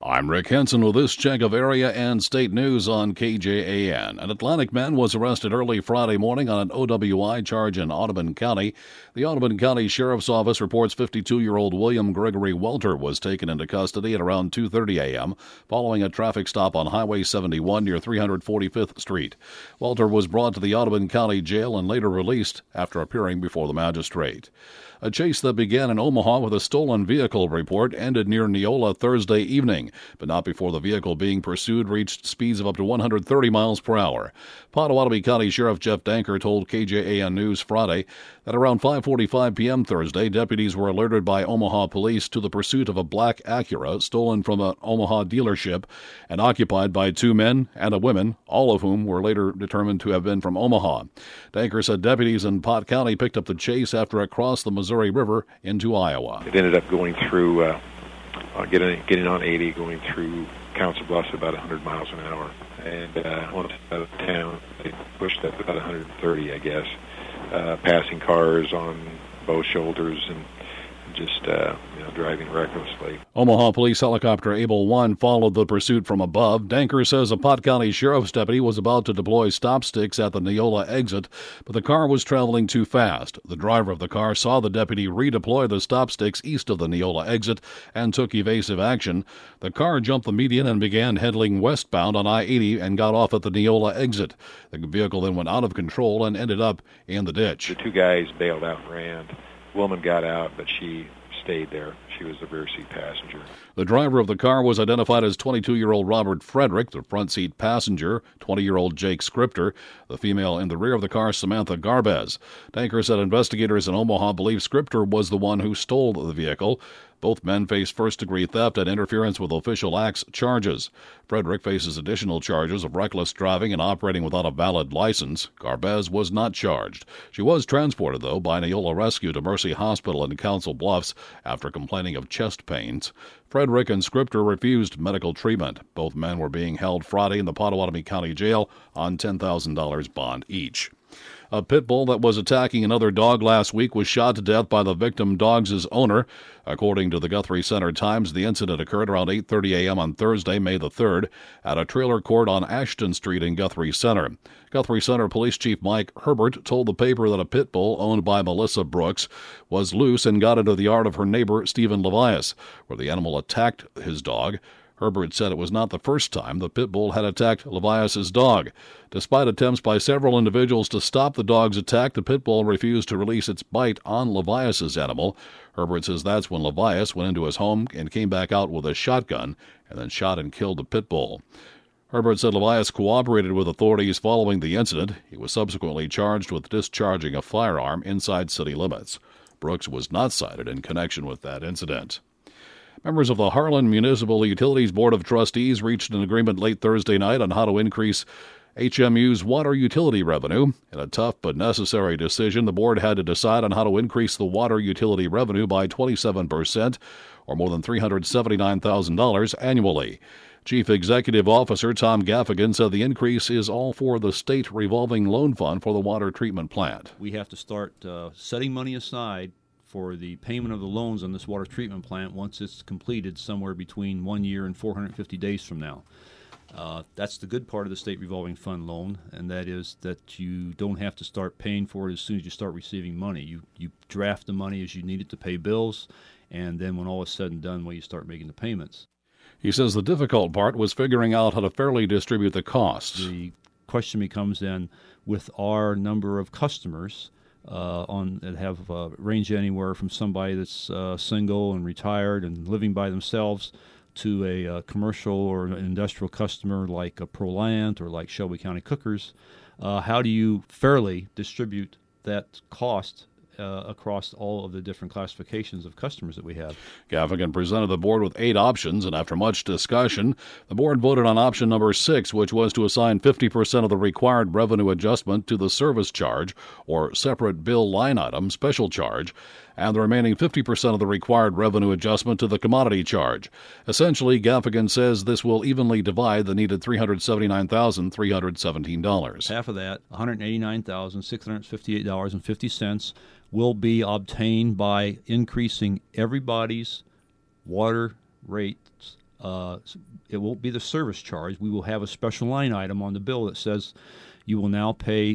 I'm Rick Henson with this check of area and state news on KJAN. An Atlantic man was arrested early Friday morning on an OWI charge in Audubon County. The Audubon County Sheriff's Office reports 52-year-old William Gregory Welter was taken into custody at around 2:30 a.m. following a traffic stop on Highway 71 near 345th Street. Welter was brought to the Audubon County Jail and later released after appearing before the magistrate. A chase that began in Omaha with a stolen vehicle report ended near Neola Thursday evening, but not before the vehicle being pursued reached speeds of up to 130 miles per hour. Pottawatomie County Sheriff Jeff Danker told KJAN News Friday that around 5:45 p.m. Thursday, deputies were alerted by Omaha police to the pursuit of a black Acura stolen from an Omaha dealership and occupied by two men and a woman, all of whom were later determined to have been from Omaha. Danker said deputies in Pot County picked up the chase after it crossed the Missouri River into Iowa. It ended up going through, getting on 80, going through Council Bluffs about 100 miles an hour. And once out of town, they pushed up about 130, I guess, passing cars on both shoulders and just driving recklessly. Omaha Police Helicopter Able 1 followed the pursuit from above. Danker says a Pot County Sheriff's deputy was about to deploy stop sticks at the Neola exit, but the car was traveling too fast. The driver of the car saw the deputy redeploy the stop sticks east of the Neola exit and took evasive action. The car jumped the median and began heading westbound on I-80 and got off at the Neola exit. The vehicle then went out of control and ended up in the ditch. The two guys bailed out and ran. The woman got out, but she stayed there. She was the rear seat passenger. The driver of the car was identified as 22-year-old Robert Frederick, the front seat passenger, 20-year-old Jake Scripter, the female in the rear of the car, Samantha Garbez. Danker said investigators in Omaha believe Scripter was the one who stole the vehicle. Both men face first-degree theft and interference with official acts charges. Frederick faces additional charges of reckless driving and operating without a valid license. Garbez was not charged. She was transported, though, by Neola Rescue to Mercy Hospital in Council Bluffs after complaining of chest pains. Frederick and Scripter refused medical treatment. Both men were being held Friday in the Pottawatomie County Jail on $10,000 bond each. A pit bull that was attacking another dog last week was shot to death by the victim dog's owner. According to the Guthrie Center-Times, the incident occurred around 8:30 a.m. on Thursday, May the 3rd, at a trailer court on Ashton Street in Guthrie Center. Guthrie Center Police Chief Mike Herbert told the paper that a pit bull owned by Melissa Brooks was loose and got into the yard of her neighbor, Stephen Levias, where the animal attacked his dog. Herbert said it was not the first time the pit bull had attacked Levias's dog. Despite attempts by several individuals to stop the dog's attack, the pit bull refused to release its bite on Levias's animal. Herbert says that's when Levias went into his home and came back out with a shotgun and then shot and killed the pit bull. Herbert said Levias cooperated with authorities following the incident. He was subsequently charged with discharging a firearm inside city limits. Brooks was not cited in connection with that incident. Members of the Harlan Municipal Utilities Board of Trustees reached an agreement late Thursday night on how to increase HMU's water utility revenue. In a tough but necessary decision, the board had to decide on how to increase the water utility revenue by 27%, or more than $379,000 annually. Chief Executive Officer Tom Gaffigan said the increase is all for the state revolving loan fund for the water treatment plant. We have to start setting money aside for the payment of the loans on this water treatment plant once it's completed somewhere between 1 year and 450 days from now. That's the good part of the state revolving fund loan, and that is that you don't have to start paying for it as soon as you start receiving money. You draft the money as you need it to pay bills, and then when all is said and done, you start making the payments. He says the difficult part was figuring out how to fairly distribute the costs. The question becomes then, with our number of customers, that have range anywhere from somebody that's single and retired and living by themselves to a commercial or an industrial customer like a ProLant or like Shelby County Cookers. How do you fairly distribute that cost across all of the different classifications of customers that we have? Gaffigan presented the board with 8 options, and after much discussion, the board voted on option number 6, which was to assign 50% of the required revenue adjustment to the service charge, or separate bill line item special charge, and the remaining 50% of the required revenue adjustment to the commodity charge. Essentially, Gaffigan says this will evenly divide the needed $379,317. Half of that, $189,658.50, will be obtained by increasing everybody's water rates It won't be the service charge. We will have a special line item on the bill that says you will now pay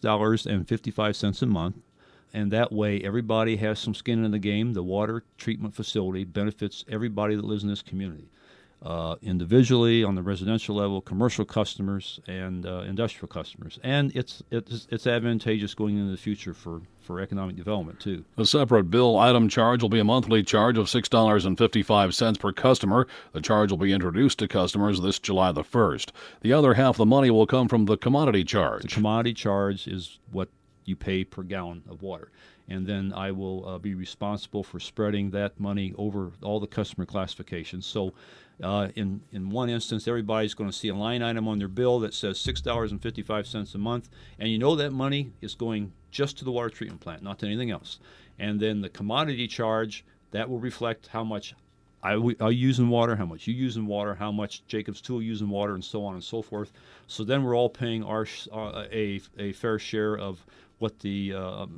$6.55 a month, and that way everybody has some skin in the game. The water treatment facility benefits everybody that lives in this community, individually, on the residential level, commercial customers, and industrial customers. And it's advantageous going into the future for economic development, too. A separate bill item charge will be a monthly charge of $6.55 per customer. The charge will be introduced to customers this July the 1st. The other half of the money will come from the commodity charge. The commodity charge is what you pay per gallon of water. And then I will be responsible for spreading that money over all the customer classifications. So in one instance, everybody's going to see a line item on their bill that says $6.55 a month, and you know that money is going just to the water treatment plant, not to anything else. And then the commodity charge, that will reflect how much I use in water, how much you use in water, how much Jacobs Tool use in water, and so on and so forth. So then we're all paying a fair share of what the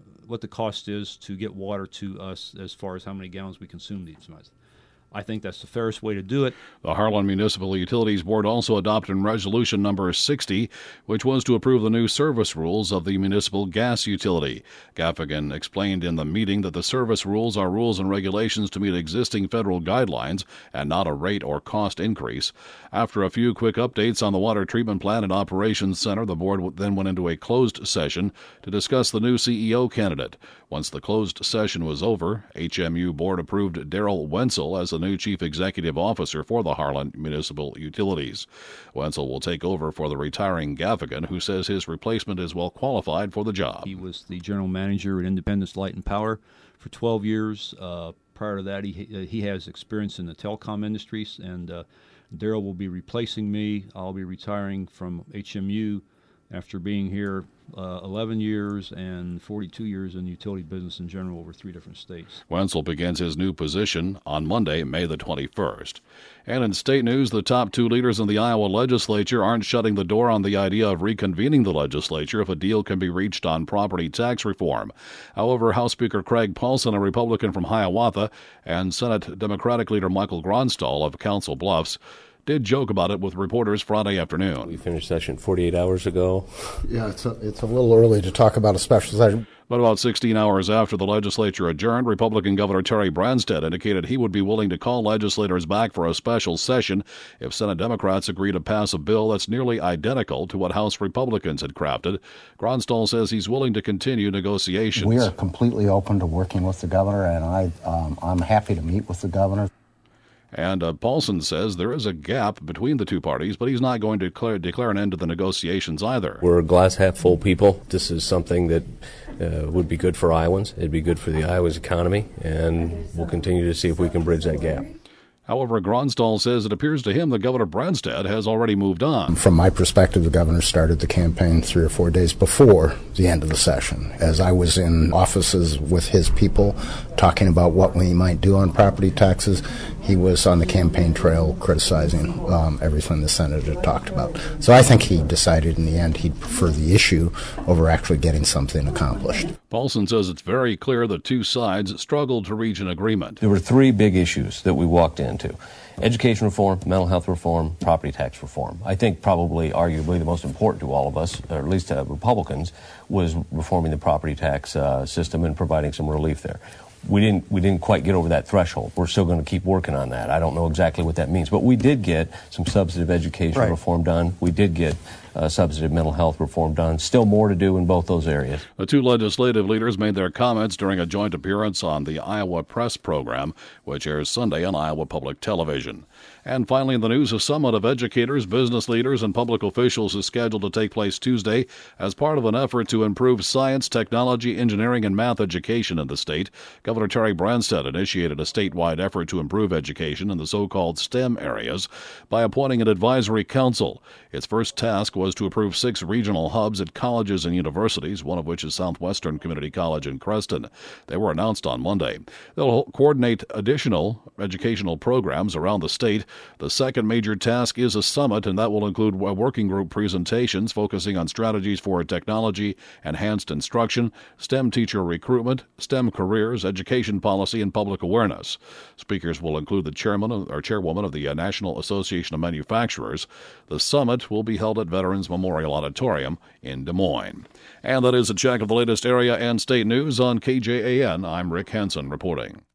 cost is to get water to us as far as how many gallons we consume each month. I think that's the fairest way to do it. The Harlan Municipal Utilities Board also adopted Resolution Number 60, which was to approve the new service rules of the municipal gas utility. Gaffigan explained in the meeting that the service rules are rules and regulations to meet existing federal guidelines and not a rate or cost increase. After a few quick updates on the water treatment plant and operations center, the board then went into a closed session to discuss the new CEO candidate. Once the closed session was over, HMU board approved Daryl Wenzel as the new chief executive officer for the Harlan Municipal Utilities. Wenzel will take over for the retiring Gaffigan, who says his replacement is well qualified for the job. He was the general manager at Independence Light and Power for 12 years. Prior to that, he has experience in the telecom industries, and Daryl will be replacing me. I'll be retiring from HMU after being here 11 years and 42 years in utility business in general over 3 different states. Wenzel begins his new position on Monday, May the 21st. And in state news, the top 2 leaders in the Iowa legislature aren't shutting the door on the idea of reconvening the legislature if a deal can be reached on property tax reform. However, House Speaker Craig Paulson, a Republican from Hiawatha, and Senate Democratic leader Michael Gronstal of Council Bluffs did joke about it with reporters Friday afternoon. We finished session 48 hours ago. Yeah, it's a little early to talk about a special session. But about 16 hours after the legislature adjourned, Republican Governor Terry Branstad indicated he would be willing to call legislators back for a special session if Senate Democrats agree to pass a bill that's nearly identical to what House Republicans had crafted. Gronstal says he's willing to continue negotiations. We are completely open to working with the governor, and I'm happy to meet with the governor. And Paulson says there is a gap between the two parties, but he's not going to declare an end to the negotiations either. We're glass half full people. This is something that would be good for Iowans. It'd be good for the Iowa's economy, and we'll continue to see if we can bridge that gap. However, Gronstal says it appears to him that Governor Branstad has already moved on. From my perspective, the governor started the campaign 3 or 4 days before the end of the session. As I was in offices with his people talking about what we might do on property taxes, he was on the campaign trail criticizing everything the Senate had talked about. So I think he decided in the end he'd prefer the issue over actually getting something accomplished. Paulson says it's very clear the two sides struggled to reach an agreement. There were 3 big issues that we walked into: education reform, mental health reform, property tax reform. I think probably, arguably, the most important to all of us, or at least to Republicans, was reforming the property tax system and providing some relief there. We didn't quite get over that threshold. We're still going to keep working on that. I don't know exactly what that means, but we did get some substantive education reform done. We did get substantive mental health reform done. Still more to do in both those areas. The two legislative leaders made their comments during a joint appearance on the Iowa Press program, which airs Sunday on Iowa Public Television. And finally, in the news, a summit of educators, business leaders, and public officials is scheduled to take place Tuesday as part of an effort to improve science, technology, engineering, and math education in the state. Governor Terry Branstad initiated a statewide effort to improve education in the so-called STEM areas by appointing an advisory council. Its first task was to approve 6 regional hubs at colleges and universities, one of which is Southwestern Community College in Creston. They were announced on Monday. They'll coordinate additional educational programs around the state The second major task is a summit, and that will include working group presentations focusing on strategies for technology, enhanced instruction, STEM teacher recruitment, STEM careers, education policy, and public awareness. Speakers will include the chairwoman of the National Association of Manufacturers. The summit will be held at Veterans Memorial Auditorium in Des Moines. And that is a check of the latest area and state news on KJAN. I'm Rick Hansen reporting.